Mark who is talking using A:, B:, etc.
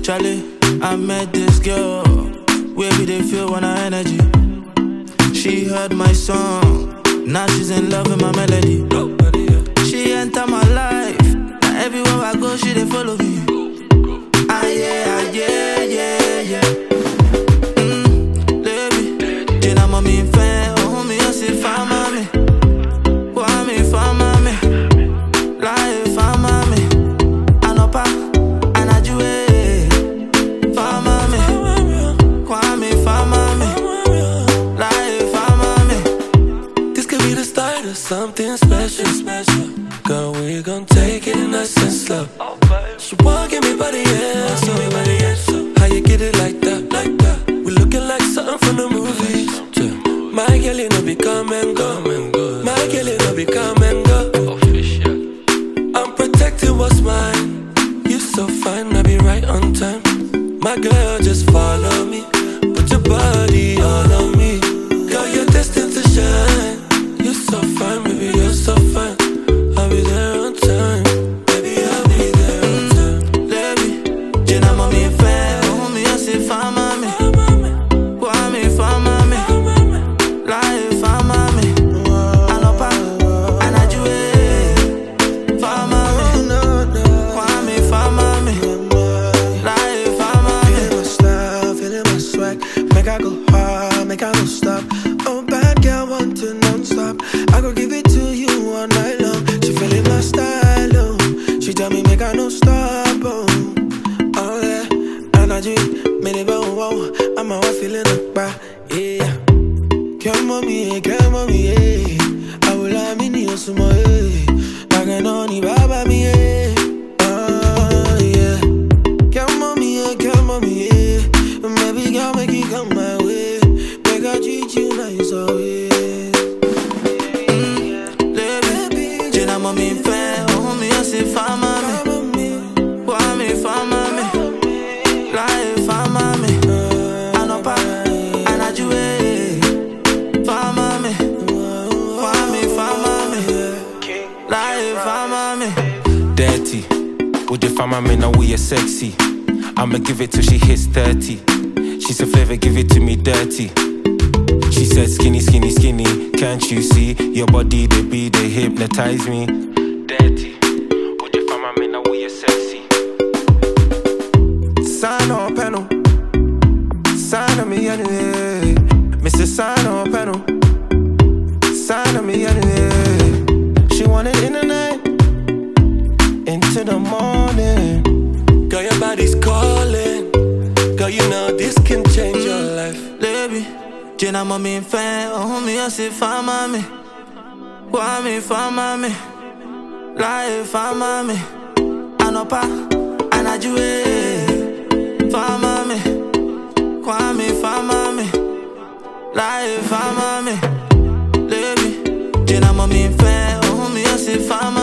A: Charlie, I met this girl, where we they feel when our energy. She heard my song, now she's in love with my melody. She enter my life, now everywhere I go, she they follow me. Ah yeah, yeah. Baby, Jena mommy fan, oh me I say fama me, why me fama me, lie fama me, anopa, anajue, fama me, why me fama me, lie fama me.
B: This could be the start of something special. Girl, we gon' take it nice and slow. She wanna give me body, yeah, so how you get it like that? We looking like something from the movies. Yeah. My girl, you know, be come and go. My girl, you know, be come and go. I'm protecting what's mine. You so fine, I be right on time. My girl, just follow me. Put your body all on me. Girl, you're destined to shine. You're so fine, baby, you're so fine. I'll be there on time. Baby, I'll be there on time.
A: Baby, Jena mommy fan, oh me I say fama me, why me fama me, lie fama me, anopa, anajue, fama me, why me fama me, lie fama me.
C: Feeling my style, feeling my swag, make I go hard, make I go stop. Oh bad girl, want to non-stop. I go give it to you all night long. She feeling my style, oh. She tell me make I no stop, oh. Oh yeah, energy, many bow, wow. I'm a feeling up back, yeah. Come on me, yeah. I will have me near some more, yeah. I can only baba me, yeah. Oh yeah. Come on me, yeah. Maybe girl make it come my way. Make I treat you nice, oh yeah.
A: Baby, Jena mommy fan, oh me I say fama me, why me fama me, lie fama me, anopa, anajue, fama me, why me fama me, lie fama me.
D: Dirty, would you find my man now we are sexy? I'ma give it till she hits 30. She's a flavor, give it to me dirty. She said skinny, can't you see? Your body, they hypnotize me. Dirty, would you find my man now we are sexy?
A: Sign on panel, sign on me anyway. Mr. Sign on panel, sign on me anyway. She want it in the night, into the morning.
B: Girl, your body's calling. Girl, you know this can change your life.
A: Baby, Jena mommy fan, oh me I say fama me, why me fama me, lie fama me, anopa, anajue, fama me, why me fama me, lie fama me. Baby, Jena mommy fan, oh me I say fama